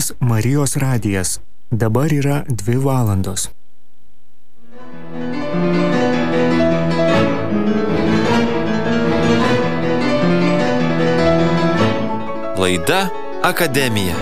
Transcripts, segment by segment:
jumis Marijos radijas. Dabar yra 2 valandos. Laida Akademija.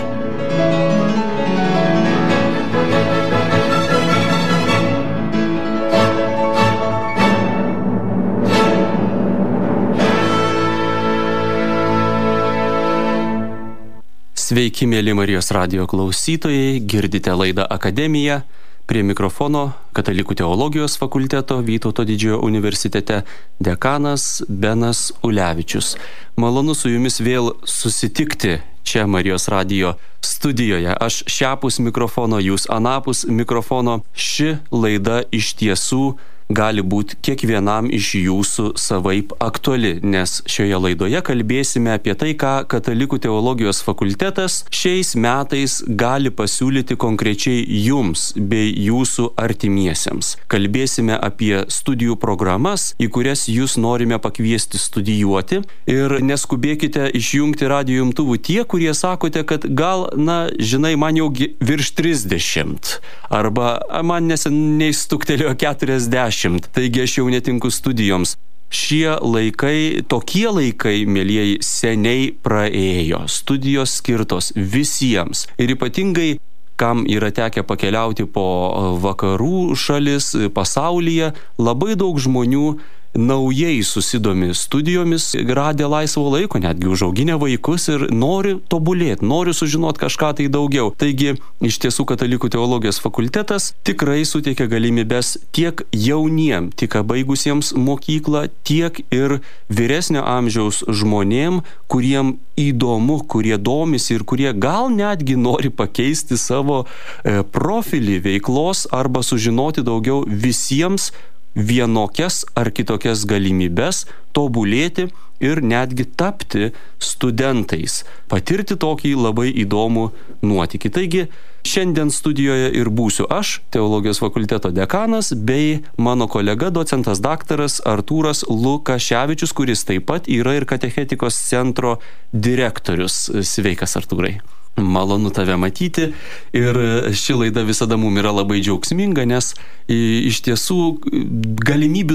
Sveiki, mėly Marijos radijo klausytojai, girdite laidą Akademija. Prie mikrofono Katalikų teologijos fakulteto Vytauto didžiojo universitete dekanas Benas Ulevičius. Malonu su jumis vėl susitikti čia Marijos radijo studijoje. Aš šiapus mikrofono, jūs anapus mikrofono. Ši laida iš tiesų gali būti kiekvienam iš jūsų savaip aktuali, nes šioje laidoje kalbėsime apie tai, ką Katalikų teologijos fakultetas šiais metais gali pasiūlyti konkrečiai jums bei jūsų artimiesiems. Kalbėsime apie studijų programas, į kurias jūs norime pakviesti studijuoti, ir neskubėkite išjungti radijo imtuvų tie, kurie sakote, kad gal, žinai, man jau virš 30, arba man neseniai stuktelėjo 40. Taigi aš jau netinku studijoms. Šie laikai, tokie laikai, mielieji, seniai praėjo. Studijos skirtos visiems. Ir ypatingai, kam yra tekę pakeliauti po vakarų šalis, pasaulyje, labai daug žmonių naujai susidomi studijomis, radę laisvo laiko, netgi užauginę vaikus ir nori tobulėti, nori sužinoti kažką tai daugiau. Taigi, iš tiesų Katalikų teologijos fakultetas tikrai suteikia galimybės tiek jauniem, tik baigusiems mokyklą, tiek ir vyresnio amžiaus žmonėm, kuriem įdomu, kurie domisi ir kurie gal netgi nori pakeisti savo profilį veiklos arba sužinoti daugiau, visiems vienokias ar kitokias galimybės tobulėti ir netgi tapti studentais, patirti tokį labai įdomų nuotykį. Taigi, šiandien studijoje ir būsiu aš, teologijos fakulteto dekanas, bei mano kolega docentas daktaras Artūras Lukaševičius, kuris taip pat yra ir katechetikos centro direktorius. Sveikas, Artūrai. Malonu tave matyti, ir ši laida visada mums yra labai džiaugsminga, nes iš tiesų galimybių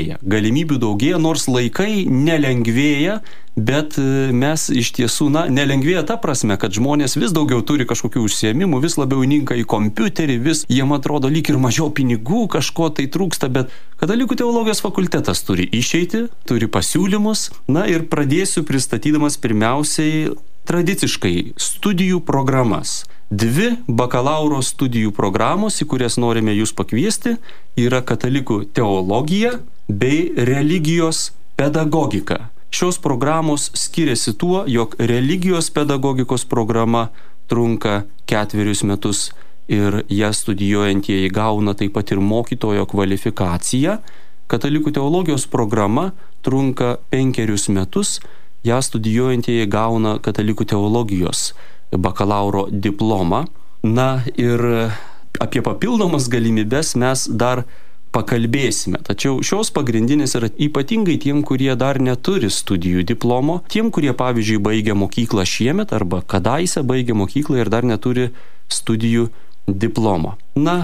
daugėja, nors laikai nelengvėja, bet mes iš tiesų, nelengvėja ta prasme, kad žmonės vis daugiau turi kažkokių užsiėmimų, vis labiau ninka į kompiuterį, vis jiem atrodo lyg ir mažiau pinigų, kažko tai trūksta, bet Katalikų teologijos fakultetas turi išeiti, turi pasiūlymus, ir pradėsiu pristatydamas pirmiausiai tradiciškai studijų programas. 2 bakalauro studijų programos, į kurias norime jūs pakviesti, yra Katalikų teologija bei religijos pedagogika. Šios programos skiriasi tuo, jog religijos pedagogikos programa trunka 4 metus ir ją studijuojantieji gauna taip pat ir mokytojo kvalifikaciją. Katalikų teologijos programa trunka 5 metus. Ją studijuojantieji gauna Katalikų teologijos bakalauro diplomą. Ir apie papildomas galimybės mes dar pakalbėsime. Tačiau šios pagrindinės yra ypatingai tiem, kurie dar neturi studijų diplomo, tiem, kurie, pavyzdžiui, baigia mokyklą šiemet arba kadaise baigia mokyklą ir dar neturi studijų diplomo.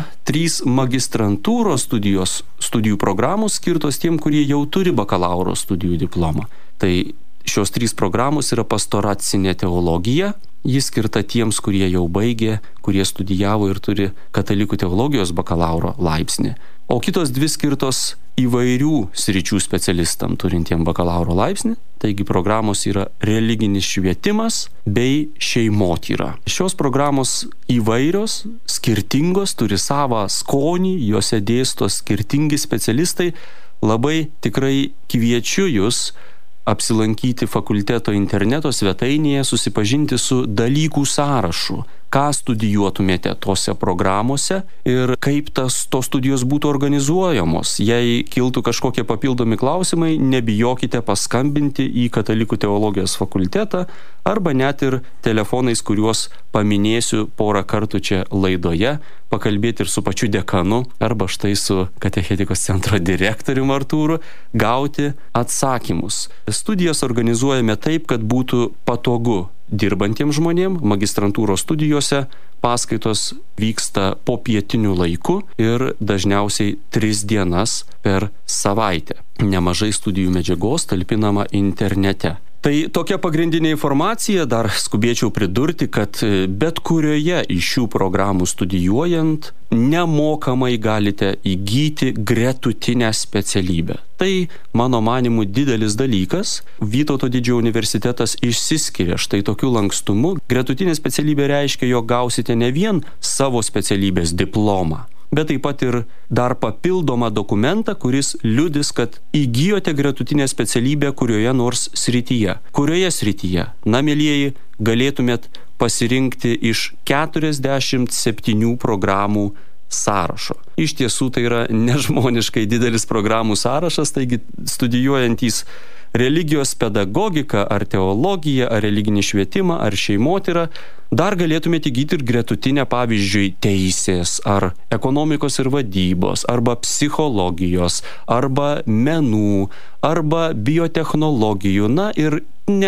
3 magistrantūros studijų programos skirtos tiem, kurie jau turi bakalauro studijų diplomą. Tai šios 3 programos yra pastoracinė teologija, ji skirta tiems, kurie jau baigė, kurie studijavo ir turi Katalikų teologijos bakalauro laipsnį. O kitos 2 skirtos įvairių sričių specialistam turintiem bakalauro laipsnį. Taigi programos yra religinis švietimas bei šeimotyra. Šios programos įvairios, skirtingos, turi savą skonį, juose dėsto skirtingi specialistai. Labai tikrai kviečiu jūs apsilankyti fakulteto interneto svetainėje, susipažinti su dalykų sąrašu, ką studijuotumėte tose programuose ir kaip tos studijos būtų organizuojamos. Jei kiltų kažkokie papildomi klausimai, nebijokite paskambinti į Katalikų teologijos fakultetą arba net ir telefonais, kuriuos paminėsiu porą kartų čia laidoje, pakalbėti ir su pačiu dekanu arba štai su katechetikos centro direktoriumi Artūru, gauti atsakymus. Studijas organizuojame taip, kad būtų patogu dirbantiems žmonėms, magistrantūros studijose paskaitos vyksta po pietiniu laiku ir dažniausiai 3 dienas per savaitę. Nemažai studijų medžiagos talpinama internete. Tai tokia pagrindinė informacija, dar skubėčiau pridurti, kad bet kurioje iš šių programų studijuojant nemokamai galite įgyti gretutinę specialybę. Tai, mano manimu, didelis dalykas. Vytauto didžiojo universitetas išsiskiria štai tokiu lankstumu. Gretutinė specialybė reiškia, jog gausite ne vien savo specialybės diplomą, bet taip pat ir dar papildomą dokumentą, kuris liudys, kad įgijote gretutinę specialybę kurioje nors srityje. Kurioje srityje? Na, mielieji, galėtumėt pasirinkti iš 47 programų sąrašo. Iš tiesų tai yra nežmoniškai didelis programų sąrašas, taigi studijuojantys religijos pedagogiką, ar teologiją, ar religinį švietimą, ar šeimotyrą, dar galėtumėte įgyti ir gretutinę, pavyzdžiui, teisės, ar ekonomikos ir vadybos, arba psichologijos, arba menų, arba biotechnologijų. Na ir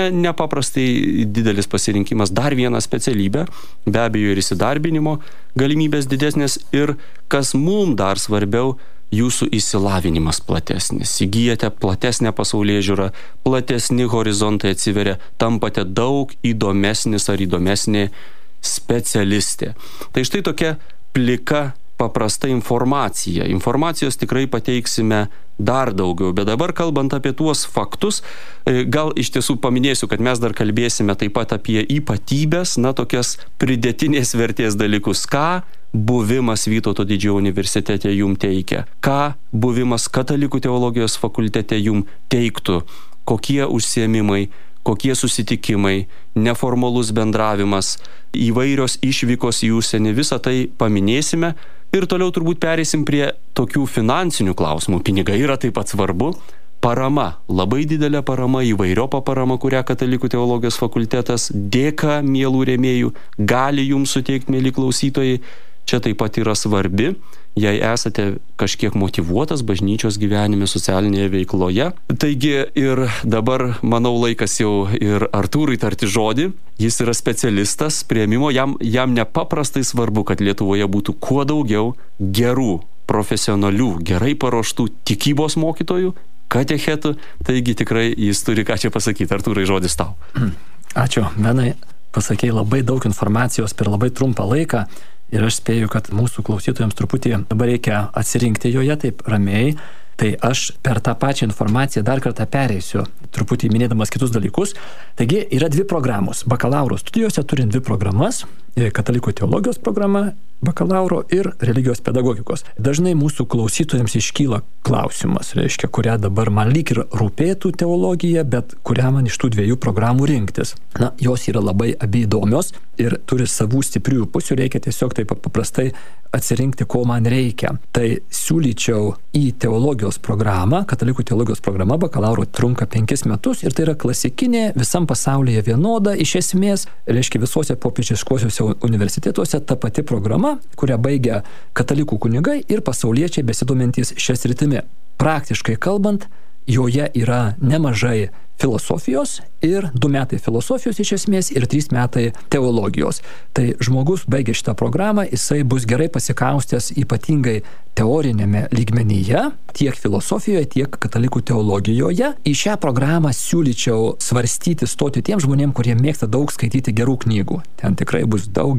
nepaprastai didelis pasirinkimas, dar viena specialybė, be abejo ir įsidarbinimo galimybės didesnės ir, kas mums dar svarbiau, jūsų išsilavinimas platesnis. Įgyjate platesnę pasaulėžiūrą, platesni horizontai atsiveria, tampate daug įdomesnis ar įdomesnė specialistė. Tai štai tokia plika, paprasta informacija. Informacijos tikrai pateiksime dar daugiau, bet dabar kalbant apie tuos faktus, gal iš tiesų paminėsiu, kad mes dar kalbėsime taip pat apie ypatybės, na, tokias pridėtinės vertės dalykus, ką buvimas Vytauto didžiojo universitete jum teikia, ką buvimas Katalikų teologijos fakultete jum teiktų, kokie užsiėmimai, kokie susitikimai, neformalus bendravimas, įvairios išvykos į užsienį, visą tai paminėsime ir toliau turbūt pereisim prie tokių finansinių klausimų. Pinigai yra taip pat svarbu. Parama, labai didelė parama, įvairiopa parama, kurią Katalikų teologijos fakultetas dėka mielų rėmėjų gali jums suteikti, mieli klausytojai. Čia taip pat yra svarbi, jei esate kažkiek motyvuotas bažnyčios gyvenime, socialinėje veikloje. Taigi ir dabar, manau, laikas jau ir Artūrui tarti žodį. Jis yra specialistas priėmimo, jam nepaprastai svarbu, kad Lietuvoje būtų kuo daugiau gerų, profesionalių, gerai paruoštų tikybos mokytojų, katechetų. Taigi tikrai jis turi ką čia pasakyti. Artūrai, žodis tau. Ačiū, Benai. Pasakei labai daug informacijos per labai trumpą laiką. Ir aš spėju, kad mūsų klausytojams truputį dabar reikia atsirinkti joje taip ramiai. Tai aš per tą pačią informaciją dar kartą pereisiu, truputį minėdamas kitus dalykus. Taigi yra 2 programos. Bakalauro studijose turim 2 programas. Katalikų teologijos programa bakalauro ir religijos pedagogikos. Dažnai mūsų klausytojams iškyla klausimas, reiškia, kurią dabar man lyg ir rūpėtų teologija, bet kurią man iš tų 2 programų rinktis. Na, jos yra labai abi įdomios ir turi savų stiprių pusių, reikia tiesiog taip paprastai atsirinkti, ko man reikia. Tai siūlyčiau į teologijos programą, Katalikų teologijos programa bakalauro trunka 5 metus ir tai yra klasikinė, visam pasaulyje vienoda, iš esmės, reiškia, visuose popiežiškuosiuose universitetuose ta pati programa, kurią baigia katalikų kunigai ir pasauliečiai besidomintys šią sritimi. Praktiškai kalbant, joje yra nemažai filosofijos ir 2 metai filosofijos iš esmės ir 3 metai teologijos. Tai žmogus baigė šitą programą, jisai bus gerai pasikaustęs ypatingai teorinėme lygmenyje, tiek filosofijoje, tiek katalikų teologijoje. Į šią programą siūlyčiau svarstyti, stoti tiem žmonėm, kurie mėgsta daug skaityti gerų knygų. Ten tikrai bus daug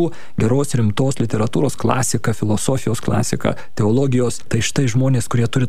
geros rimtos literatūros, klasika, filosofijos klasika, teologijos. Tai štai žmonės, kurie turi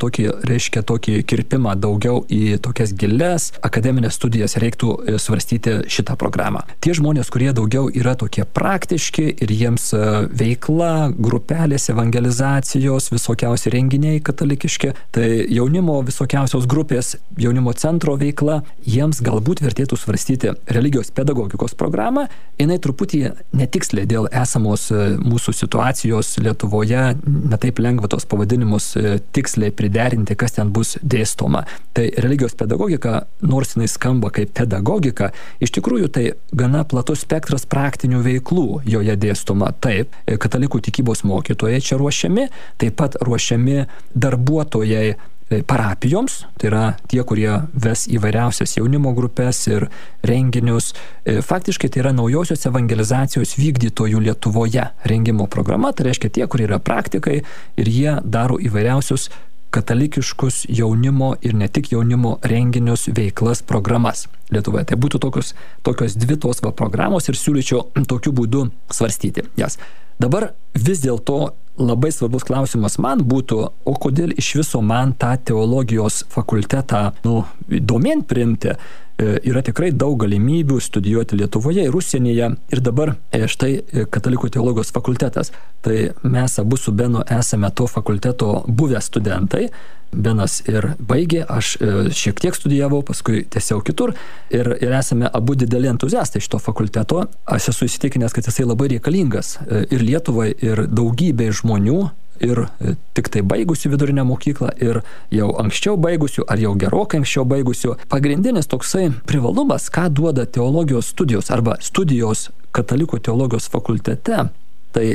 tokį kirpimą daugiau į tokias gilias akademinės studijas, reiktų svarstyti šitą programą. Tie žmonės, kurie daugiau yra tokie praktiški ir jiems veikla, grupelės, evangelizacijos, visokiausi renginiai katalikiški, tai jaunimo visokiausios grupės, jaunimo centro veikla, jiems galbūt vertėtų svarstyti religijos pedagogikos programą. Jinai truputį netiksliai dėl esamos mūsų situacijos Lietuvoje, netaip lengva tos pavadinimus tiksliai priderinti, kas ten bus dėstoma. Tai religijos pedagogika, nors jinai skamba kaip pedagogika, iš tikrųjų tai gana platus spektras praktinių veiklų joje dėstoma. Taip, katalikų tikybos mokytojai čia ruošiami, taip pat ruošiami darbuotojai parapijoms, tai yra tie, kurie ves įvairiausias jaunimo grupės ir renginius. Faktiškai tai yra naujosios evangelizacijos vykdytojų Lietuvoje rengimo programa, tai reiškia tie, kurie yra praktikai ir jie daro įvairiausius katalikiškus jaunimo ir ne tik jaunimo renginius, veiklas, programas Lietuvoje. Tai būtų tokios dvi tos programos ir siūlyčiau tokiu būdu svarstyti jas. Dabar vis dėlto labai svarbus klausimas man būtų, o kodėl iš viso man tą teologijos fakultetą domėn priimti. Yra tikrai daug galimybių studijuoti Lietuvoje ir užsienyje. Ir dabar štai Katalikų teologijos fakultetas. Tai mes abu su Benu esame to fakulteto buvę studentai. Benas ir baigė, aš šiek tiek studijavau, paskui tiesiog kitur ir esame abu dideli entuziastai šito fakulteto. Aš esu įsitikinęs, kad jisai labai reikalingas ir Lietuvai, ir daugybė žmonių, ir tik tai baigusių vidurinę mokyklą, ir jau anksčiau baigusių, ar jau gerokai anksčiau baigusių. Pagrindinis toksai privalumas, ką duoda teologijos studijos arba studijos Katalikų teologijos fakultete, tai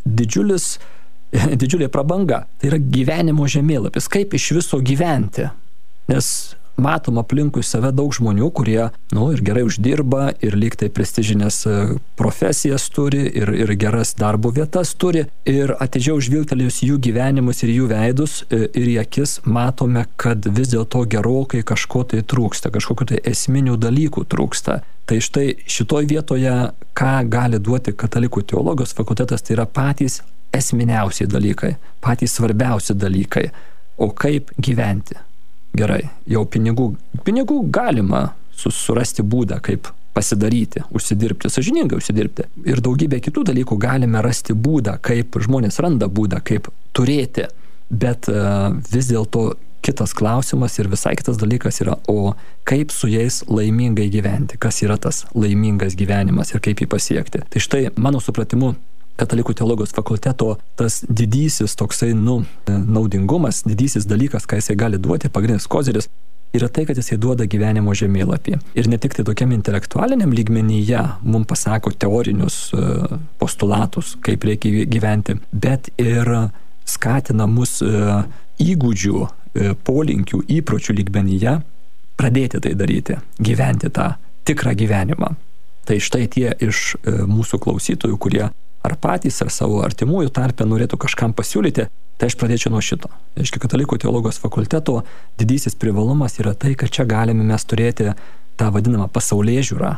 didžiulė prabanga. Tai yra gyvenimo žemėlapis, kaip iš viso gyventi. Nes matom aplinkui save daug žmonių, kurie ir gerai uždirba, ir lyg tai prestižinės profesijas turi, ir geras darbo vietas turi. Ir atidžiau žvilgtelėjus jų gyvenimus ir jų veidus ir į akis matome, kad vis dėlto gerokai kažko tai trūksta, kažkokių tai esminių dalykų trūksta. Tai štai šitoj vietoje, ką gali duoti Katalikų teologijos fakultetas, tai yra patys esminiausi dalykai, patys svarbiausi dalykai. O kaip gyventi? Gerai, jau pinigų galima surasti būdą, kaip pasidaryti, užsidirbti, sąžiningai užsidirbti. Ir daugybė kitų dalykų galime rasti būdą, kaip žmonės randa būdą, kaip turėti. Bet vis dėlto kitas klausimas ir visai kitas dalykas yra, o kaip su jais laimingai gyventi, kas yra tas laimingas gyvenimas ir kaip jį pasiekti. Tai štai, mano supratimu, Katalikų teologijos fakulteto tas didysis toksai, naudingumas, didysis dalykas, ką jisai gali duoti, pagrindinis koziris, yra tai, kad jisai duoda gyvenimo žemėlapį. Ir ne tik tai tokiam intelektualiniam lygmenyje mums pasako teorinius postulatus, kaip reikia gyventi, bet ir skatina mus įgūdžių, polinkių, įpročių lygmenyje pradėti tai daryti, gyventi tą tikrą gyvenimą. Tai štai tie iš mūsų klausytojų, kurie ar patys, ar savo artimųjų tarpe norėtų kažkam pasiūlyti, tai aš pradėčiau nuo šito. Reiškia, Katalikų teologijos fakulteto didysis privalumas yra tai, kad čia galime mes turėti tą vadinamą pasaulėžiūrą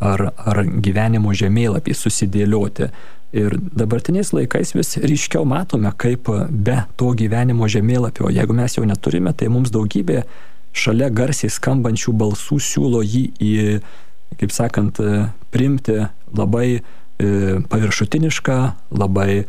ar gyvenimo žemėlapį susidėlioti. Ir dabartiniais laikais vis ryškiau matome, kaip be to gyvenimo žemėlapio, jeigu mes jo neturime, tai mums daugybė šalia garsiai skambančių balsų siūlo jį kaip sakant, priimti labai paviršutinišką, labai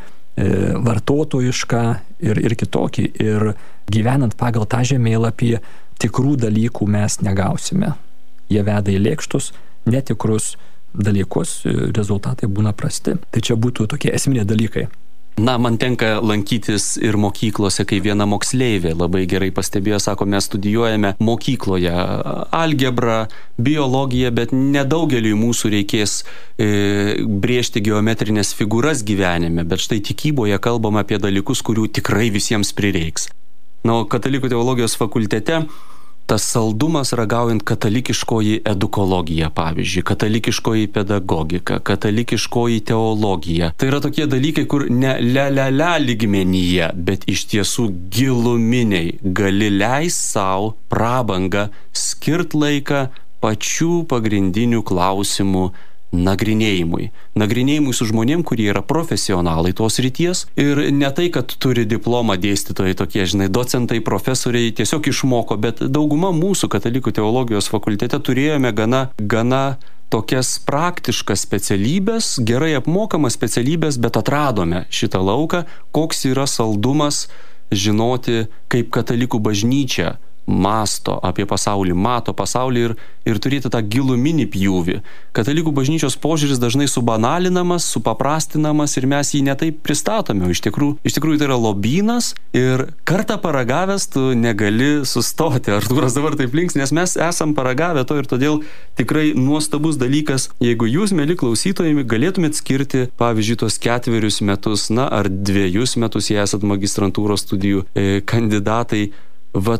vartotojišką ir kitokį. Ir gyvenant pagal tą žemėlapį tikrų dalykų mes negausime. Jie veda į lėkštus, netikrus dalykus, rezultatai būna prasti. Tai čia būtų tokie esminiai dalykai. Na, man tenka lankytis ir mokyklose, kai viena moksleivė labai gerai pastebėjo, sako, mes studijuojame mokykloje algebrą, biologiją, bet nedaugeliui mūsų reikės brėžti geometrinės figūras gyvenime, bet štai tikyboje kalbama apie dalykus, kurių tikrai visiems prireiks. Na, Katalikų teologijos fakultete tas saldumas ragaujant katalikiškoji edukologija, pavyzdžiui, katalikiškoji pedagogika, katalikiškoji teologija. Tai yra tokie dalykai, kur ne le lygmenyje, bet iš tiesų giluminiai gali leist savo prabangą, skirt laiką pačių pagrindinių klausimų nagrinėjimui su žmonėm, kurie yra profesionalai tos ryties ir ne tai, kad turi diplomą dėstytojai tokie, docentai, profesoriai tiesiog išmoko, bet dauguma mūsų Katalikų teologijos fakultete turėjome gana tokias praktiškas specialybės, gerai apmokamas specialybės, bet atradome šitą lauką, koks yra saldumas žinoti, kaip katalikų bažnyčia masto apie pasaulį, mato pasaulį ir turėti tą giluminį pjūvį. Katalikų bažnyčios požiūris dažnai subanalinamas, supaprastinamas ir mes jį netaip pristatome. Iš tikrųjų tai yra lobynas ir kartą paragavęs tu negali sustoti. Artūras dabar taip links, nes mes esam paragavę to ir todėl tikrai nuostabus dalykas. Jeigu jūs, mieli klausytojai, galėtumėt skirti, pavyzdžiui, tos 4 metus, ar 2 metus, jei esat magistrantūros studijų kandidatai,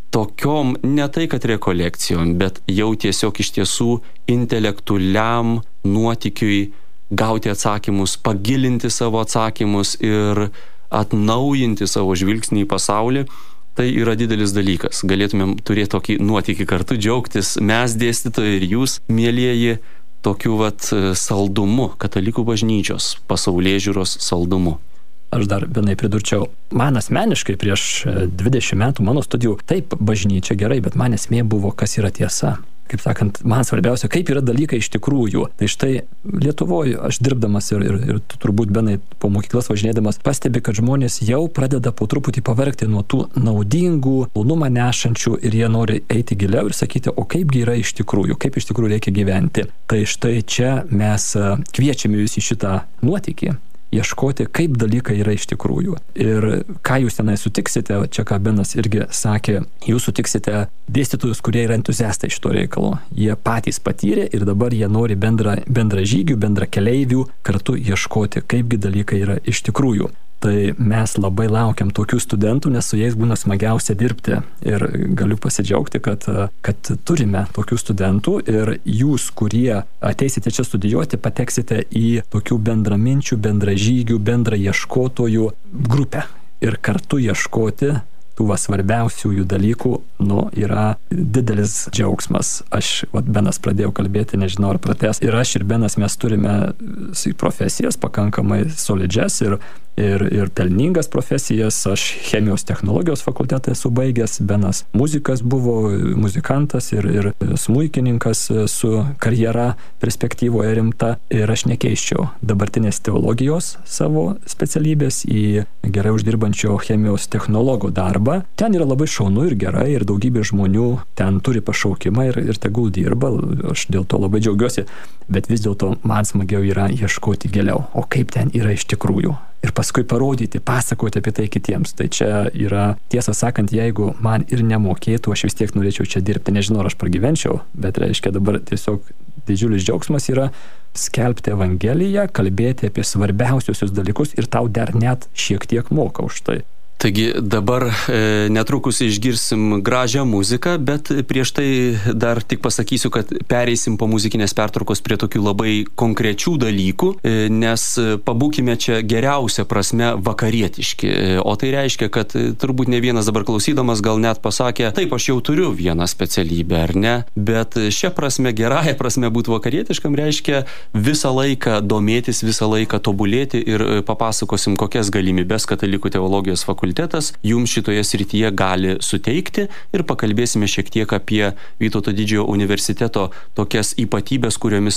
tokiom ne tai kad rekolekcijom, bet jau tiesiog iš tiesų intelektualiam nuotykiui gauti atsakymus, pagilinti savo atsakymus ir atnaujinti savo žvilgsnį į pasaulį, tai yra didelis dalykas. Galėtumėm turėti tokį nuotykį kartu, džiaugtis mes dėstytojai ir jūs, mielieji, tokiu saldumu, katalikų bažnyčios, pasaulėžiūros saldumu. Aš dar vienai pridurčiau, man asmeniškai prieš 20 metų mano studijų, taip, bažnyčia gerai, bet man esmė buvo, kas yra tiesa. Kaip sakant, man svarbiausia, kaip yra dalykai iš tikrųjų. Tai štai Lietuvoje aš dirbdamas ir turbūt benai po mokyklas važinėdamas pastebi, kad žmonės jau pradeda po truputį pavargti nuo tų naudingų, malonumą nešančių ir jie nori eiti giliau ir sakyti, o kaipgi yra iš tikrųjų, kaip iš tikrųjų reikia gyventi. Tai štai čia mes kviečiame jūs į šitą nuotykį. Ieškoti, kaip dalykai yra iš tikrųjų. Ir ką jūs tenai sutiksite, čia ką Benas irgi sakė, jūs sutiksite dėstytojus, kurie yra entuziastai šito reikalo. Jie patys patyrė ir dabar jie nori bendra žygių, bendra keleivių kartu ieškoti, kaipgi dalykai yra iš tikrųjų. Tai mes labai laukiam tokių studentų, nes su jais būna smagiausia dirbti. Ir galiu pasidžiaugti, kad turime tokių studentų ir jūs, kurie ateisite čia studijuoti, pateksite į tokių bendraminčių, bendražygių, bendraieškotojų grupę. Ir kartu ieškoti tų svarbiausiųjų dalykų, yra didelis džiaugsmas. Benas pradėjau kalbėti, nežinau ar pratęs. Ir aš ir Benas mes turime profesijas pakankamai solidžias ir pelningas profesijas. Aš chemijos technologijos fakultetą esu baigęs, Benas muzikas buvo, muzikantas ir smuikininkas su karjera perspektyvoje rimta. Ir aš nekeisčiau dabartinės teologijos savo specialybės į gerai uždirbančio chemijos technologo darbą. Ten yra labai šaunu ir gerai ir daugybė žmonių ten turi pašaukimą ir tegul dirba. Aš dėl to labai džiaugiuosi, bet vis dėlto man smagiau yra ieškoti giliau. O kaip ten yra iš tikrųjų? Ir paskui parodyti, pasakoti apie tai kitiems. Tai čia yra, tiesą sakant, jeigu man ir nemokėtų, aš vis tiek norėčiau čia dirbti. Nežinau, ar aš pragyvenčiau, bet reiškia dabar tiesiog didžiulis džiaugsmas yra skelbti Evangeliją, kalbėti apie svarbiausius dalykus ir tau dar net šiek tiek moka už tai. Taigi dabar netrukus išgirsim gražią muziką, bet prieš tai dar tik pasakysiu, kad pereisim po muzikinės pertraukos prie tokių labai konkrečių dalykų, nes pabūkime čia geriausia prasme vakarietiški. O tai reiškia, kad turbūt ne vienas dabar klausydamas gal net pasakė, taip, aš jau turiu vieną specialybę, ar ne? Bet šia prasme, gerąja prasme būti vakarietiškam reiškia visą laiką domėtis, visą laiką tobulėti ir papasakosim, kokias galimybes Katalikų teologijos fakultetas jums šitoje srityje gali suteikti ir pakalbėsime šiek tiek apie Vytauto didžiojo universiteto tokias ypatybės, kuriomis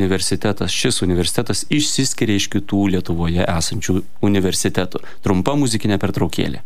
šis universitetas išsiskiria iš kitų Lietuvoje esančių universitetų. Trumpa muzikinė pertraukėlė.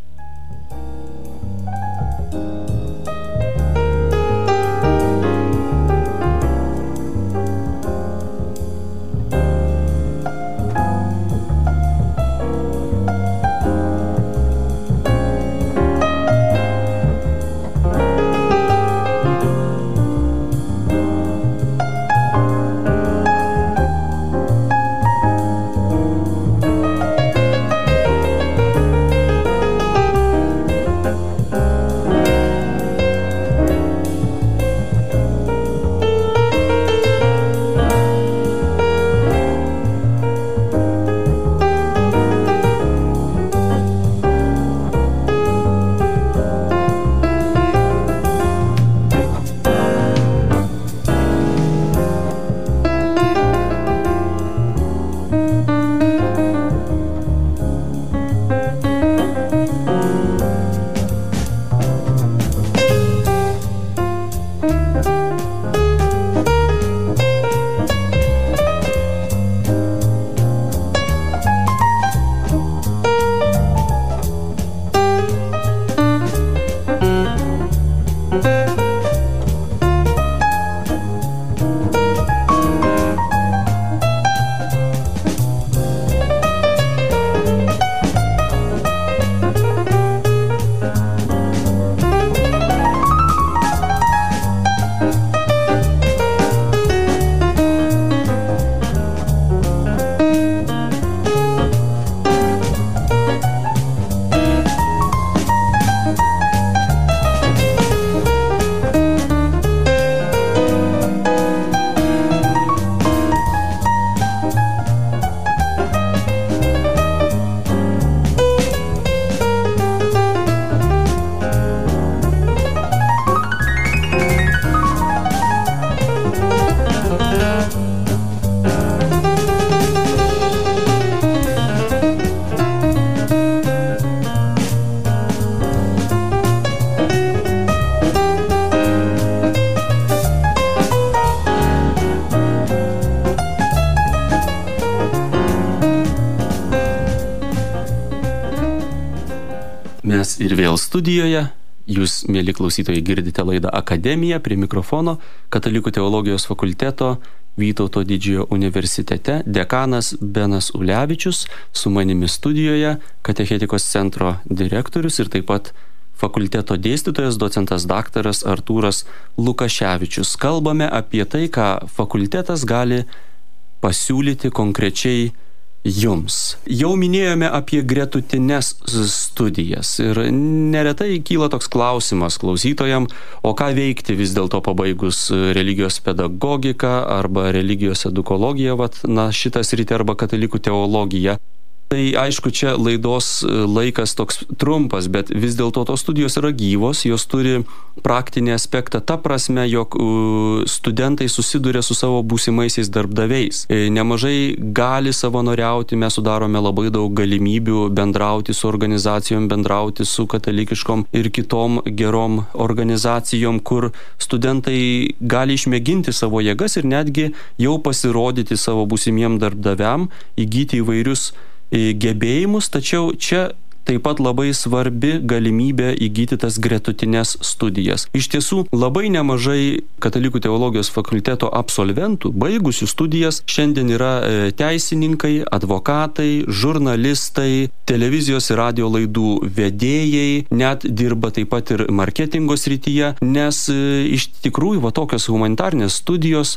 Mes ir vėl studijoje. Jūs, mėly klausytojai, girdite laidą Akademija, prie mikrofono Katalikų teologijos fakulteto Vytauto didžiojo universitete dekanas Benas Ulevičius, su manimi studijoje Katechetikos centro direktorius ir taip pat fakulteto dėstytojas, docentas daktaras Artūras Lukaševičius. Kalbame apie tai, ką fakultetas gali pasiūlyti konkrečiai jums. Jau minėjome apie gretutines studijas ir neretai kyla toks klausimas klausytojam, o ką veikti vis dėlto pabaigus religijos pedagogiką arba religijos edukologiją, šitą sritį arba katalikų teologiją. Tai aišku, čia laidos laikas toks trumpas, bet vis dėlto tos studijos yra gyvos, jos turi praktinį aspektą ta prasme, jog studentai susiduria su savo būsimaisiais darbdaviais. Nemažai gali savanoriauti, mes sudarome labai daug galimybių bendrauti su organizacijom, bendrauti su katalikiškom ir kitom gerom organizacijom, kur studentai gali išmėginti savo jėgas ir netgi jau pasirodyti savo būsimiem darbdaviam, įgyti įvairius gebėjimus, tačiau čia taip pat labai svarbi galimybė įgyti tas gretutines studijas. Iš tiesų, labai nemažai Katalikų teologijos fakulteto absolventų, baigusių studijas, šiandien yra teisininkai, advokatai, žurnalistai, televizijos ir radio laidų vedėjai, net dirba taip pat ir marketingo srityje, nes iš tikrųjų tokios humanitarnės studijos,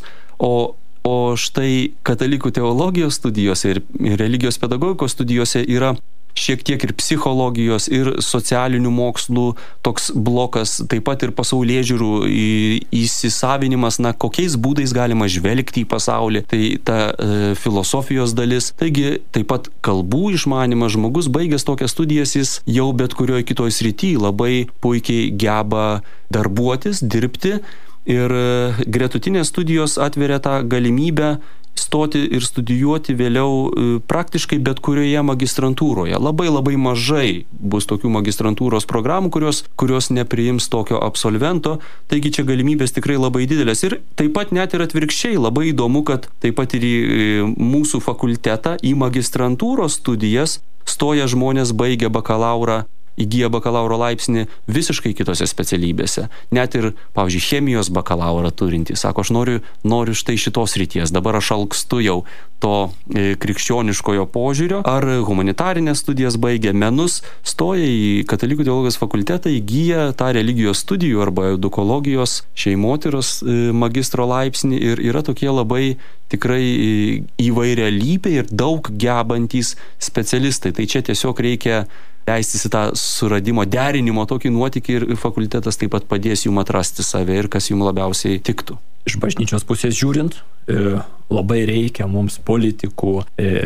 O štai katalikų teologijos studijose ir religijos pedagogikos studijose yra šiek tiek ir psichologijos, ir socialinių mokslų toks blokas, taip pat ir pasaulėžiūrų įsisavinimas, kokiais būdais galima žvelgti į pasaulį, tai ta filosofijos dalis. Taigi taip pat kalbų išmanymas, žmogus baigęs tokias studijas, jis jau bet kurioje kitoje srityje labai puikiai geba darbuotis, dirbti. Ir gretutinės studijos atveria tą galimybę stoti ir studijuoti vėliau praktiškai bet kurioje magistrantūroje. Labai mažai bus tokių magistrantūros programų, kurios nepriims tokio absolvento, taigi čia galimybės tikrai labai didelės. Ir taip pat net ir atvirkščiai labai įdomu, kad taip pat ir į mūsų fakultetą, į magistrantūros studijas stoja žmonės baigę bakalaurą, įgyja bakalauro laipsnį visiškai kitose specialybėse. Net ir, pavyzdžiui, chemijos bakalaurą turintys. Sako, aš noriu štai šitos ryties, dabar aš alkstu jau to krikščioniškojo požiūrio. Ar humanitarinės studijas baigia, menus, stoja į Katalikų teologijos fakultetą, įgyja tą religijos studijų arba edukologijos šeimotyros magistro laipsnį ir yra tokie labai tikrai įvairialypiai ir daug gebantys specialistai. Tai čia tiesiog reikia leistis į tą suradimo, derinimo tokį nuotykį ir fakultetas taip pat padės jums atrasti save ir kas jums labiausiai tiktų. Iš bažnyčios pusės žiūrint, labai reikia mums politikų,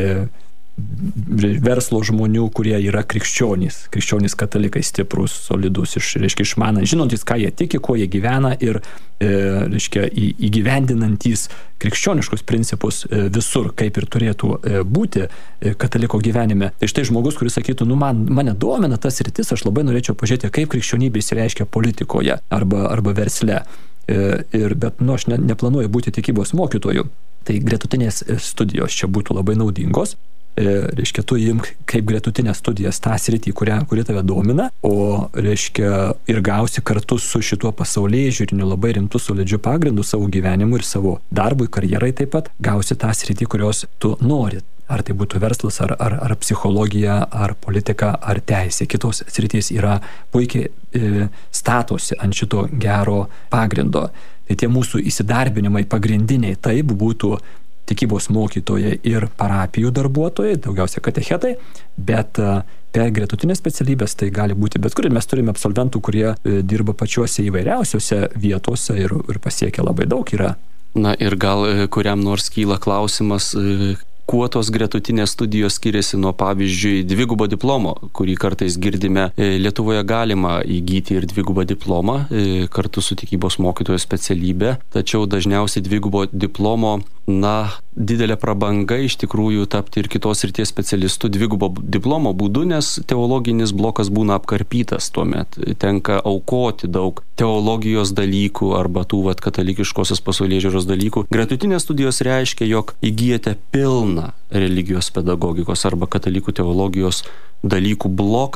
verslo žmonių, kurie yra krikščionys katalikai, stiprus, solidus, išmanant, žinantys, ką jie tiki, kuo jie gyvena ir įgyvendinantys krikščioniškus principus visur, kaip ir turėtų būti kataliko gyvenime. Tai štai žmogus, kuris sakytų, mane domina tas sritis, aš labai norėčiau pažiūrėti, kaip krikščionybė įsireiškia politikoje arba versle. Bet aš neplanuoju būti tikybos mokytoju. Tai gretutinės studijos čia būtų labai naudingos. Tu imk kaip gretutinės studijas tą sritį, kuri tave domina, ir gausi kartu su šituo pasaulėžiūriniu labai rimtu solidžiu pagrindu savo gyvenimu ir savo darbui, karjerai taip pat, gausi tą sritį, kurios tu nori. Ar tai būtų verslas, ar psichologija, ar politika, ar teisė. Kitos sritys yra puikiai statosi ant šito gero pagrindo. Tai tie mūsų įsidarbinimai pagrindiniai taip būtų tikybos mokytojai ir parapijų darbuotojai, daugiausia katechetai, bet per gretutinės specialybės tai gali būti bet kur. Mes turime absolventų, kurie dirba pačiuose įvairiausiose vietose ir pasiekia labai daug yra. Na ir gal kuriam nors kyla klausimas, kuo tos gretutinės studijos skiriasi nuo, pavyzdžiui, dvigubo diplomo, kurį kartais girdime. Lietuvoje galima įgyti ir dvigubą diplomą kartu su tikybos mokytojo specialybė, tačiau dažniausiai dvigubo diplomo, didelė prabanga iš tikrųjų tapti ir kitos srities specialistų dvigubo diplomo būdu, nes teologinis blokas būna apkarpytas tuomet. Tenka aukoti daug teologijos dalykų arba tų katalikiškosios pasaulėžiūros dalykų. Gretutinės studijos reiškia, jog įgyjate pilną religijos pedagogikos arba katalikų teologijos dalykų bloką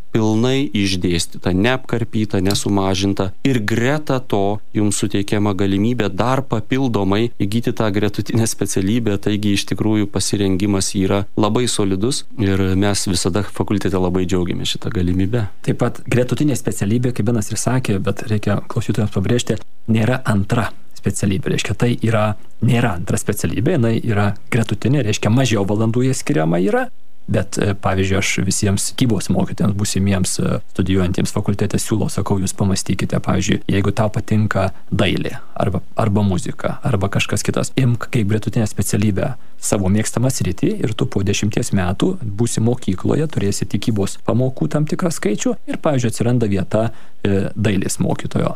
pilnai išdėstyta, neapkarpyta, nesumažinta. Ir greta to jums suteikiama galimybė dar papildomai įgyti tą gretutinę specialybę, taigi iš tikrųjų pasirengimas yra labai solidus ir mes visada fakultete labai džiaugiamės šitą galimybę. Taip pat gretutinė specialybė, kaip Benas ir sakė, bet reikia klausytojams pabrėžti, nėra antra specialybė. Reiškia, tai nėra antra specialybė, jinai yra gretutinė, reiškia, mažiau valandų jie skiriama yra. Bet, pavyzdžiui, aš visiems tikybos mokytojams, būsimiems studijuojantiems fakultete siūlau, sakau, jūs pamastykite, pavyzdžiui, jeigu tau patinka dailė arba muzika arba kažkas kitas, imk kaip gretutinę specialybę savo mėgstamą sritį ir tu po 10 metų būsi mokykloje, turėsi tikybos pamokų tam tikrą skaičių ir, pavyzdžiui, atsiranda vieta dailės mokytojo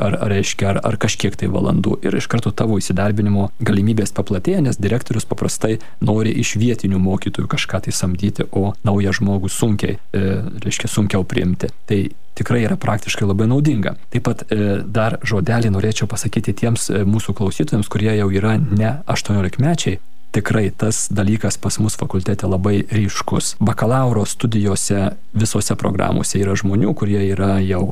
ar kažkiek tai valandų ir iš karto tavo įsidarbinimo galimybės paplatėja, nes direktorius paprastai nori iš vietinių mokytojų kažką tai samdyti, o naują žmogų sunkiau priimti. Tai tikrai yra praktiškai labai naudinga. Taip pat dar žodelį norėčiau pasakyti tiems mūsų klausytojams, kurie jau yra ne 18-mečiai. Tikrai tas dalykas pas mus fakultete labai ryškus. Bakalauro studijose visose programuose yra žmonių, kurie yra jau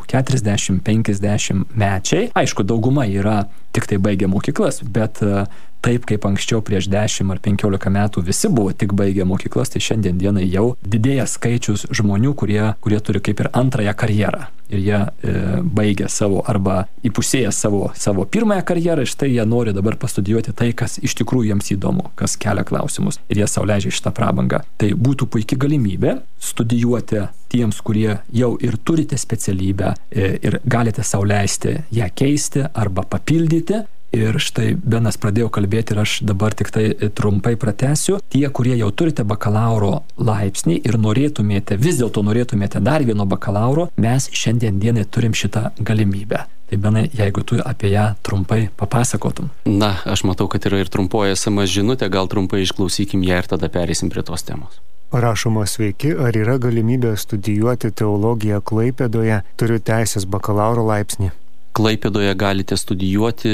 40-50 mečiai. Aišku, dauguma yra tik tai baigę mokyklas, bet taip kaip anksčiau prieš 10 ar 15 metų visi buvo tik baigę mokyklas, tai šiandien dienai jau didėja skaičius žmonių, kurie turi kaip ir antrąją karjerą. Ir jie baigia arba įpusėję savo pirmąją karjerą, štai jie nori dabar pastudijuoti tai, kas iš tikrųjų jiems įdomu, kas kelia klausimus. Ir jie sau leidžia šitą prabangą. Tai būtų puikia galimybė studijuoti tiems, kurie jau ir turite specialybę ir galite sau leisti ją keisti arba papildyti. Ir štai Benas pradėjo kalbėti ir aš dabar tik tai trumpai pratęsiu. Tie, kurie jau turite bakalauro laipsnį ir vis dėlto norėtumėte dar vieno bakalauro, mes šiandien dienai turim šitą galimybę. Tai Benai, jeigu tu apie ją trumpai papasakotum. Na, aš matau, kad yra ir trumpoji SMS žinutė, gal trumpai išklausykim ją ir tada pereisim prie tos temos. Parašoma: sveiki, ar yra galimybė studijuoti teologiją Klaipėdoje, turiu teisės bakalauro laipsnį. Klaipėdoje galite studijuoti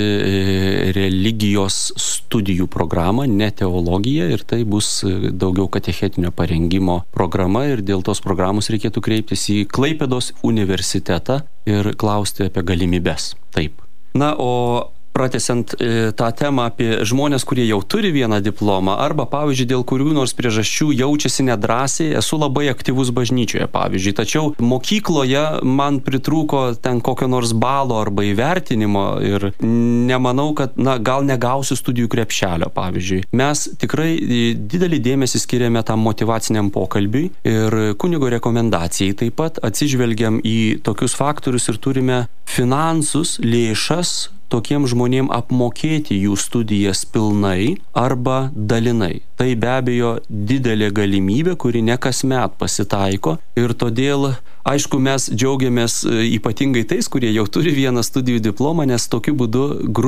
religijos studijų programą, ne teologiją, ir tai bus daugiau katechetinio parengimo programa ir dėl tos programos reikėtų kreiptis į Klaipėdos universitetą ir klausti apie galimybes. Taip. Na, o pratęsiant tą temą apie žmonės, kurie jau turi vieną diplomą arba, pavyzdžiui, dėl kurių nors priežasčių jaučiasi nedrąsiai, esu labai aktyvus bažnyčioje, pavyzdžiui, tačiau mokykloje man pritrūko ten kokio nors balo arba įvertinimo ir nemanau, kad, gal negausiu studijų krepšelio, pavyzdžiui. Mes tikrai didelį dėmesį skiriame tam motyvaciniam pokalbiui ir kunigo rekomendacijai taip pat atsižvelgiam į tokius faktorius ir turime finansus, lėšas tokiems žmonėm apmokėti jų studijas pilnai arba dalinai. Tai be abejo didelė galimybė, kuri ne kasmet pasitaiko ir todėl, aišku, mes džiaugiamės ypatingai tais, kurie jau turi vieną studijų diplomą, nes tokiu būdu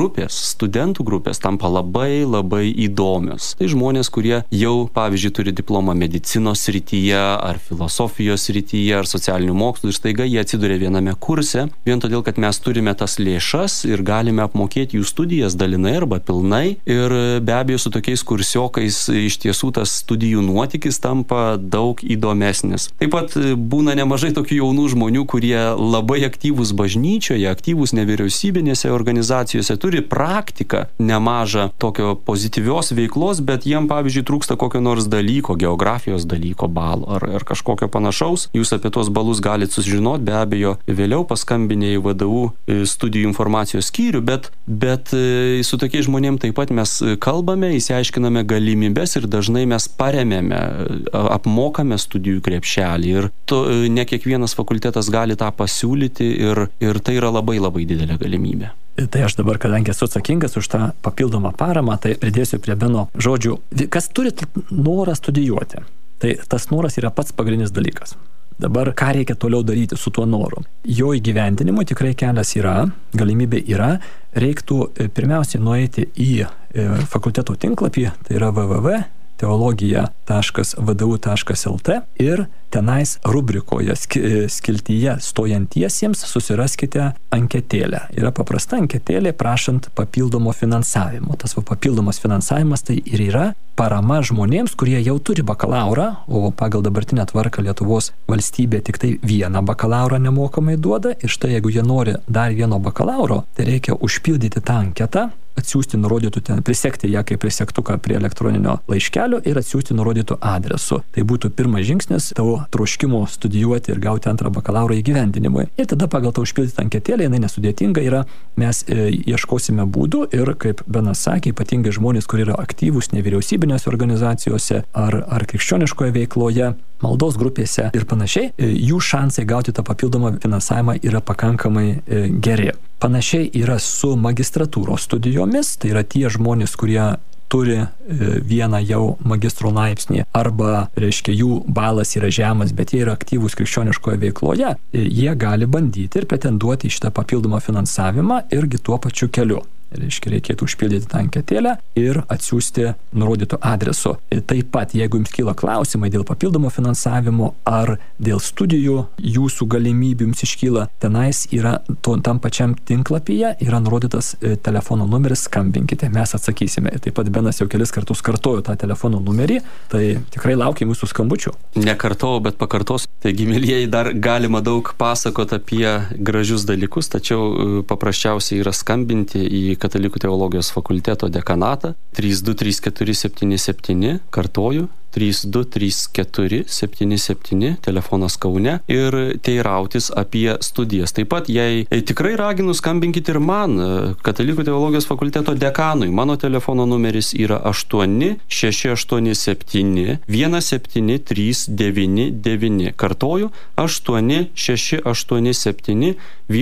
studentų grupės tampa labai labai įdomios. Tai žmonės, kurie jau, pavyzdžiui, turi diplomą medicinos srityje ar filosofijos srityje ar socialinių mokslų ir staiga jie atsiduria viename kurse, vien todėl, kad mes turime tas lėšas ir galime apmokėti jų studijas dalinai arba pilnai ir be abejo su tokiais kursiokais iš tiesų tas studijų nuotykis tampa daug įdomesnis. Taip pat būna nemažai tokių jaunų žmonių, kurie labai aktyvūs bažnyčioje, aktyvūs nevyriausybinėse organizacijose, turi praktiką nemažą tokio pozityvios veiklos, bet jiem, pavyzdžiui, trūksta kokio nors dalyko, geografijos dalyko balo ar kažkokio panašaus. Jūs apie tos balus galite sužinoti, be abejo, vėliau paskambinę į VDU studijų informacijos skyrių, bet su tokiais žmonėm taip pat mes kalbame, įsiaiškiname galimybes ir dažnai mes paremėme, apmokame studijų krepšelį ir ne kiekvienas fakultetas gali tą pasiūlyti ir tai yra labai labai didelė galimybė. Tai aš dabar, kadangi esu atsakingas už tą papildomą paramą, tai pridėsiu prie Beno žodžių. Kas turi norą studijuoti, tai tas noras yra pats pagrindinis dalykas. Dabar ką reikia toliau daryti su tuo noru? Jo įgyvendinimui tikrai kelias yra, galimybė yra. Reiktų pirmiausiai nueiti į fakulteto tinklapį, tai yra www.teu.edu teologija.vdu.lt ir tenais rubrikoje skiltyje stojantiesiems susiraskite anketėlę. Yra paprasta anketėlė prašant papildomo finansavimo. Tas papildomas finansavimas tai ir yra parama žmonėms, kurie jau turi bakalaurą, o pagal dabartinę tvarką Lietuvos valstybė tik tai vieną bakalaurą nemokamai duoda. Ir štai jeigu jie nori dar vieno bakalauro, tai reikia užpildyti tą anketą, atsiųsti nurodytų ten, prisekti ją kaip prisektuką prie elektroninio laiškelio ir atsiųsti nurodytų adresu. Tai būtų pirmas žingsnis tavo troškimo studijuoti ir gauti antrą bakalauro įgyvendinimui. Ir tada pagal tą užpildytą anketėlę, jinai nesudėtinga yra, mes ieškosime būdų ir, kaip Benas sakė, ypatingai žmonės, kurie yra aktyvūs nevyriausybinėse organizacijose ar krikščioniškoje veikloje, maldos grupėse ir panašiai, jų šansai gauti tą papildomą finansavimą yra pakankamai geri. Panašiai yra su magistratūros studijomis, tai yra tie žmonės, kurie turi vieną jau magistro laipsnį arba, reiškia, jų balas yra žemas, bet jie yra aktyvūs krikščioniškoje veikloje, jie gali bandyti ir pretenduoti į šitą papildomą finansavimą irgi tuo pačiu keliu. Reiškia, reikėtų užpildyti tą anketėlę ir atsiųsti nurodytų adresu. Ir taip pat, jeigu jums kyla klausimai dėl papildomo finansavimo ar dėl studijų, jūsų galimybių jums iškyla, tenais yra tam pačiam tinklapyje yra nurodytas telefono numeris, skambinkite, mes atsakysime. Ir taip pat Benas jau kelis kartus kartojo tą telefono numerį, tai tikrai laukia mūsų skambučių. Nekartojau, bet pakartosiu. Taigi, mylieji, dar galima daug pasakoti apie gražius dalykus, tačiau paprasčiausiai yra skambinti į Katalikų teologijos fakulteto dekanatą 323477, kartoju, 323477, telefonas Kaune, ir teirautis apie studijas. Taip pat, jei tikrai raginu, skambinkite ir man, Katalikų teologijos fakulteto dekanui. Mano telefono numeris yra 8687 17399. Kartoju, 8687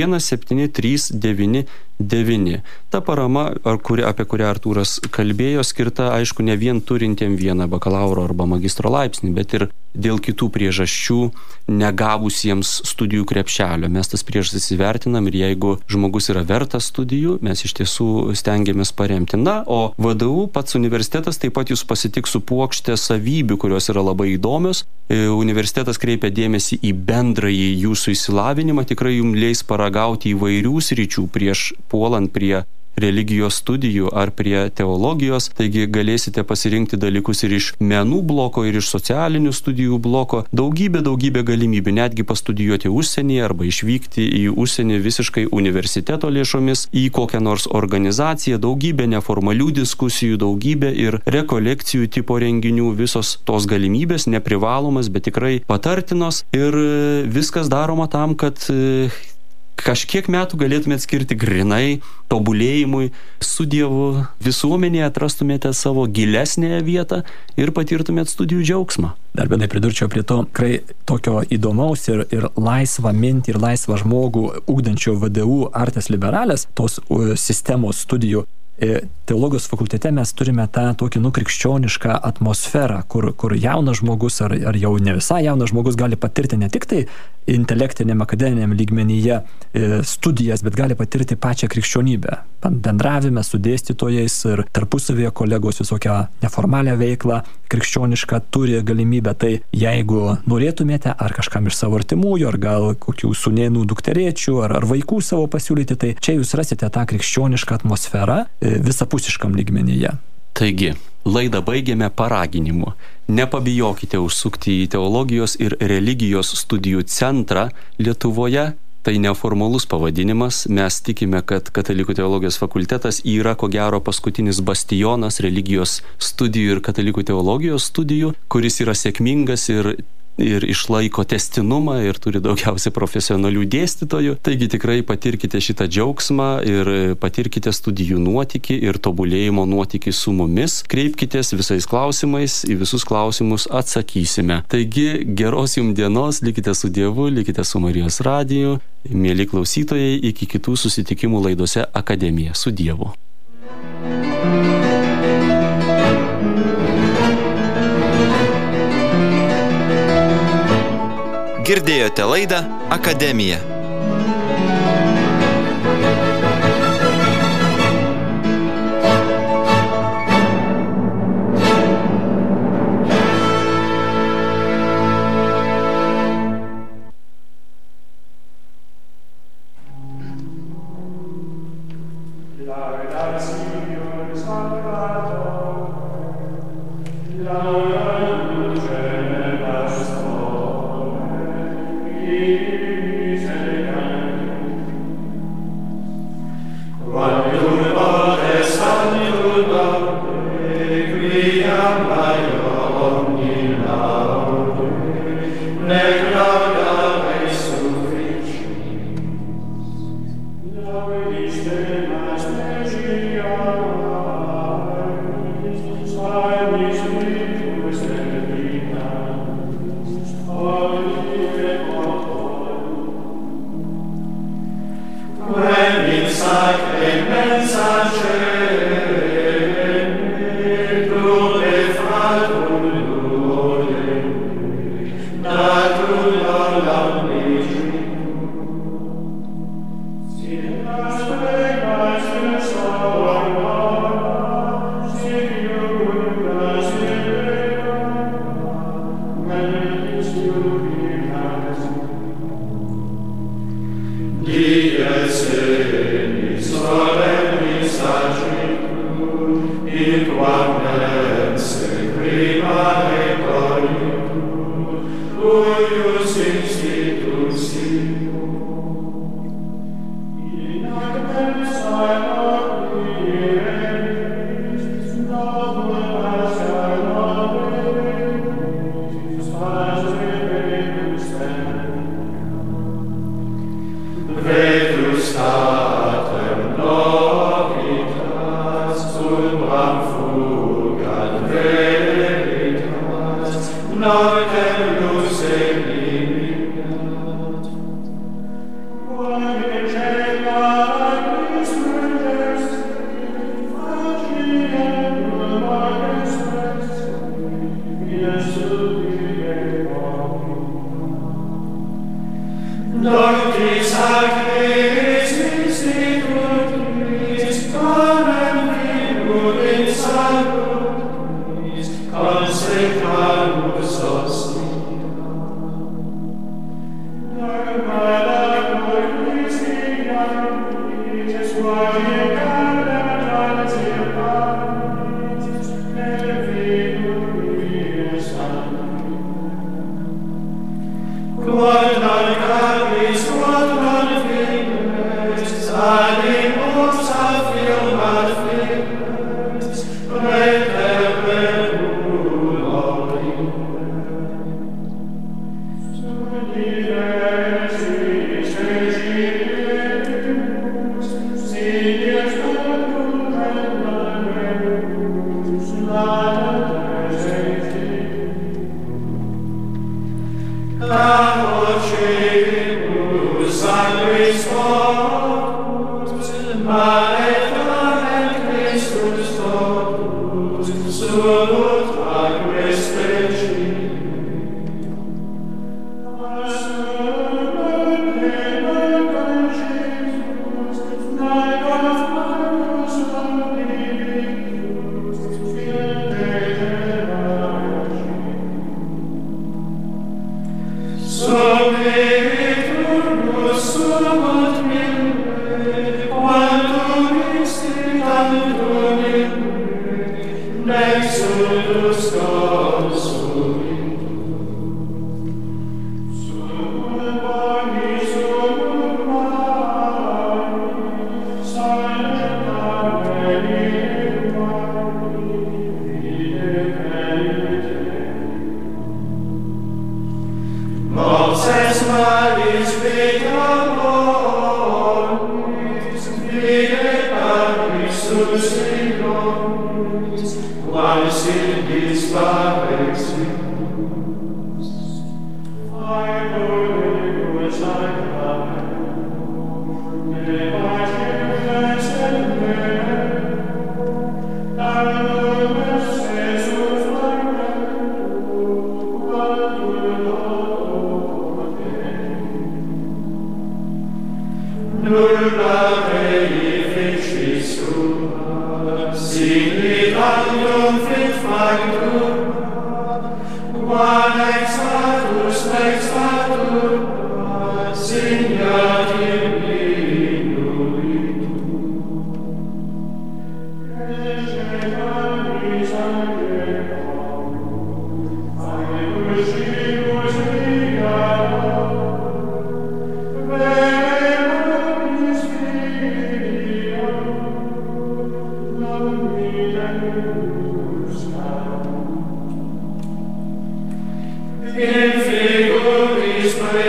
17399. Ta parama, apie kurią Artūras kalbėjo, skirta, aišku, ne vien turintiem vieną bakalauro arba magistro laipsnį, bet ir dėl kitų priežasčių negavusiems studijų krepšelio. Mes tas priežastis įvertinam ir jeigu žmogus yra vertas studijų, mes iš tiesų stengiamės paremti. Na, o VDU, pats universitetas, taip pat jūs pasitiks su puokšte savybių, kurios yra labai įdomios. Universitetas kreipia dėmesį į bendrąjį jūsų išsilavinimą, tikrai jums leis paragauti įvairių sričių prieš puolant prie religijos studijų ar prie teologijos, taigi galėsite pasirinkti dalykus ir iš menų bloko, ir iš socialinių studijų bloko. Daugybė galimybių, netgi pastudijuoti užsienyje arba išvykti į užsienį visiškai universiteto lėšomis į kokią nors organizaciją, daugybė neformalių diskusijų, daugybė ir rekolekcijų tipo renginių, visos tos galimybės neprivalomas, bet tikrai patartinos ir viskas daroma tam, kad kažkiek metų galėtumėt skirti grinai tobulėjimui su Dievu, visuomenėje atrastumėte savo gilesnėje vietą ir patirtumėt studijų džiaugsmą. Dar vienai pridurčiau prie to, tikrai tokio įdomaus ir laisvą mintį ir laisvą žmogų ugdančio VDU Artes Liberales, tos sistemos studijų. Teologijos fakultete mes turime tą tokį krikščionišką atmosferą, kur jaunas žmogus ar jau ne visai jaunas žmogus gali patirti ne tik tai intelektiniam, akademiniam lygmenyje studijas, bet gali patirti pačią krikščionybę. Bendravime su dėstytojais ir tarpusavėje kolegos visokią neformalią veiklą krikščionišką turi galimybę. Tai jeigu norėtumėte ar kažkam iš savo artimųjų, ar gal kokių sūnėnų dukterėčių, ar vaikų savo pasiūlyti, tai čia jūs rasite tą krikščionišką atmosferą visapusiškam lygmenyje. Taigi, laidą baigėme paraginimu. Nepabijokite užsukti į teologijos ir religijos studijų centrą Lietuvoje. Tai neformalus pavadinimas. Mes tikime, kad Katalikų teologijos fakultetas yra ko gero paskutinis bastionas religijos studijų ir katalikų teologijos studijų, kuris yra sėkmingas ir išlaiko testinumą ir turi daugiausiai profesionalių dėstytojų. Taigi tikrai patirkite šitą džiaugsmą ir patirkite studijų nuotykį ir tobulėjimo nuotykį su mumis. Kreipkitės visais klausimais, į visus klausimus atsakysime. Taigi geros jums dienos, likite su Dievu, likite su Marijos radiju. Mieli klausytojai, iki kitų susitikimų laidose Akademija. Su Dievu. Girdėjote laidą Akademija. Sing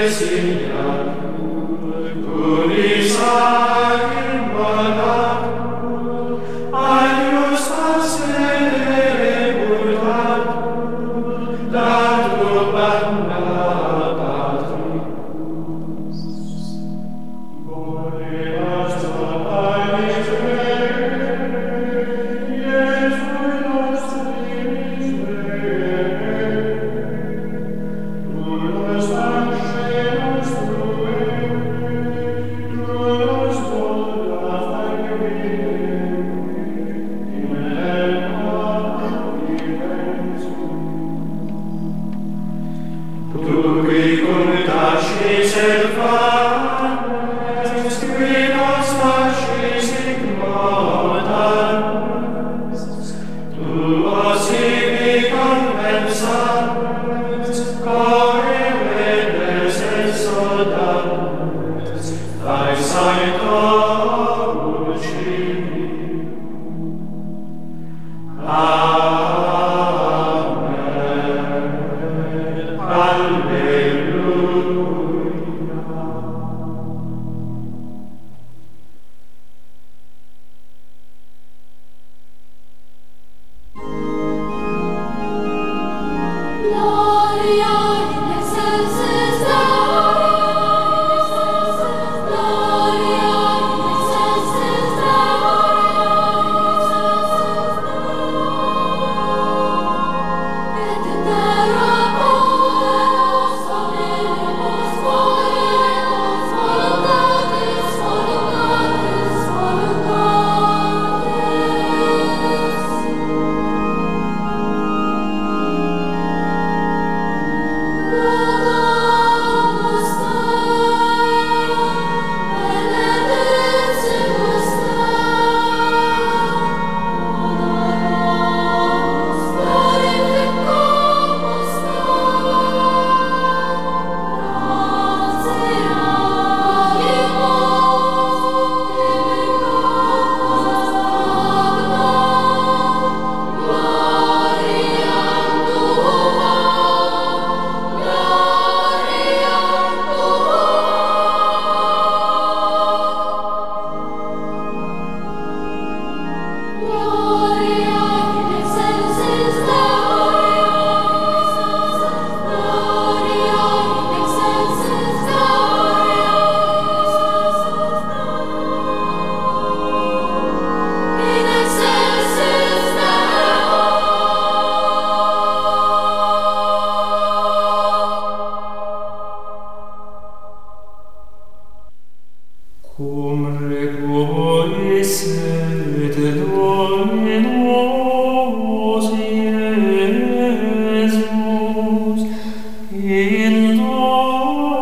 In